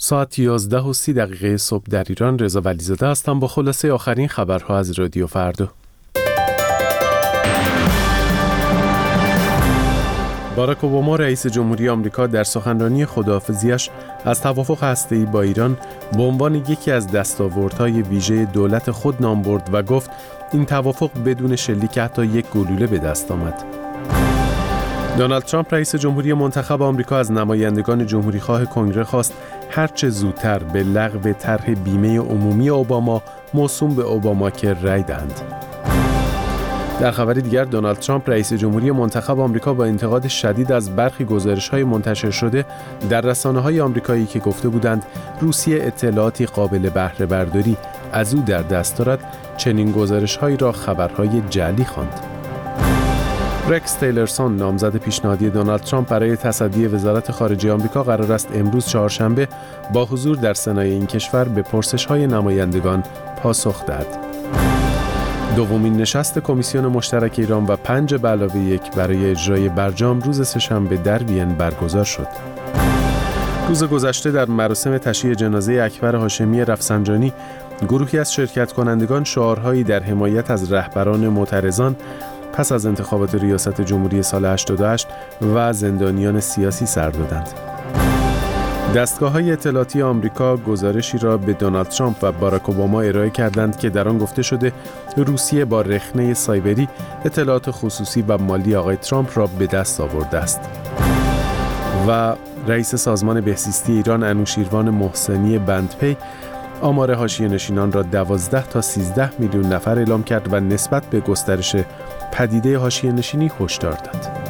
ساعت 11:30 صبح در ایران. رضا ولیزاده هستم با خلاصه آخرین خبرها از رادیو فردا. باراک اوباما رئیس جمهوری آمریکا در سخنرانی خداحافظی‌اش از توافق هسته‌ای با ایران به عنوان یکی از دستاوردهای ویژه دولت خود نام برد و گفت این توافق بدون شلیک حتی یک گلوله به دست آمد. دونالد ترامپ رئیس جمهوری منتخب آمریکا از نمایندگان جمهوریخواه کنگره خواست هرچه زودتر به لغو طرح بیمه عمومی اوباما موسوم به اوباماکر رأی دهند. در خبری دیگر دونالد ترامپ رئیس جمهوری منتخب آمریکا با انتقاد شدید از برخی گزارش‌های منتشر شده در رسانه‌های آمریکایی که گفته بودند روسیه اطلاعاتی قابل بهره برداری از او در دست دارد، چنین گزارش‌هایی را خبرهای جعلی خواند. رکس تیلرسون نامزد پیشنهادی دونالد ترامپ برای تصدی وزارت خارجه آمریکا قرار است امروز چهارشنبه با حضور در سنای این کشور به پرسش‌های نمایندگان پاسخ دهد. دومین نشست کمیسیون مشترک ایران و 5+1 برای اجرای برجام روز سه‌شنبه در وین برگزار شد. روز گذشته در مراسم تشییع جنازه اکبر هاشمی رفسنجانی گروهی از شرکت کنندگان شعارهایی در حمایت از رهبران معترضان پس از انتخابات ریاست جمهوری سال 88 و زندانیان سیاسی سر دادند. دستگاه‌های اطلاعاتی آمریکا گزارشی را به دونالد ترامپ و باراک اوباما ارائه کردند که در آن گفته شده روسیه با رخنه سایبری اطلاعات خصوصی و مالی آقای ترامپ را به دست آورده است. و رئیس سازمان بهزیستی ایران انوشیروان محسنی بندپی آمار حاشیه‌نشینان را 12 تا 13 میلیون نفر اعلام کرد و نسبت به گسترش پدیده حاشیه‌نشینی هشدار داد.